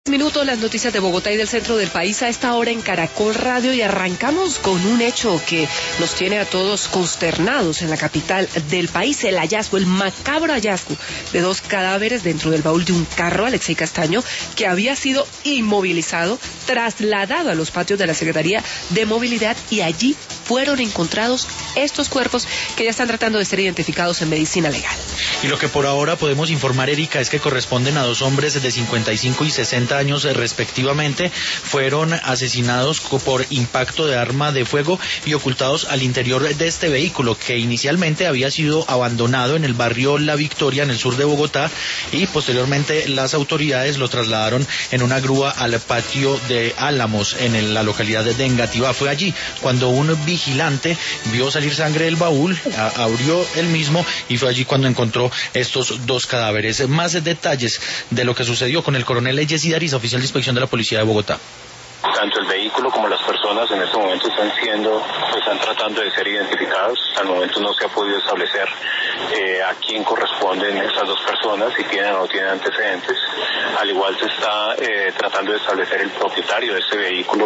Minutos, las noticias de Bogotá y del centro del país a esta hora en Caracol Radio, y arrancamos con un hecho que nos tiene a todos consternados en la capital del país: el hallazgo, el macabro hallazgo de dos cadáveres dentro del baúl de un carro Alexei Castaño, que había sido inmovilizado, trasladado a los patios de la Secretaría de Movilidad, y allí fueron encontrados estos cuerpos que ya están tratando de ser identificados en medicina legal. Y lo que por ahora podemos informar, Erika, es que corresponden a dos hombres de 55 y 60 años respectivamente. Fueron asesinados por impacto de arma de fuego y ocultados al interior de este vehículo, que inicialmente había sido abandonado en el barrio La Victoria, en el sur de Bogotá, y posteriormente las autoridades lo trasladaron en una grúa al patio de Álamos, en la localidad de Engativá. Fue allí cuando un vigilante vio salir sangre del baúl, abrió el mismo, y fue allí cuando encontró estos dos cadáveres. Más detalles de lo que sucedió con el coronel Yesida Ariza, oficial de inspección de la Policía de Bogotá. Tanto el vehículo como las personas en este momento están tratando de ser identificados. Al momento no se ha podido establecer a quién corresponden estas dos personas, si tienen o no tienen antecedentes. Al igual se está tratando de establecer el propietario de este vehículo.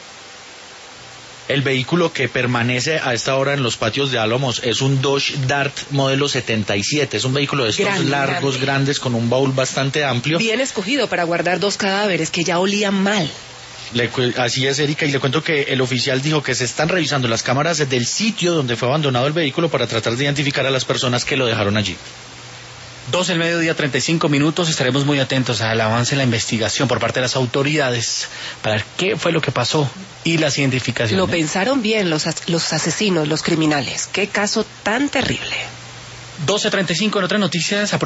El vehículo que permanece a esta hora en los patios de Álamos es un Dodge Dart modelo 77. Es un vehículo de estos largos, grandes, con un baúl bastante amplio. Bien escogido para guardar dos cadáveres que ya olían mal. Así es, Erika, y le cuento que el oficial dijo que se están revisando las cámaras del sitio donde fue abandonado el vehículo para tratar de identificar a las personas que lo dejaron allí. 12 del mediodía, 35 minutos. Estaremos muy atentos al avance de la investigación por parte de las autoridades para ver qué fue lo que pasó y las identificaciones. Lo pensaron bien los asesinos, los criminales. Qué caso tan terrible. 12:35 en otras noticias.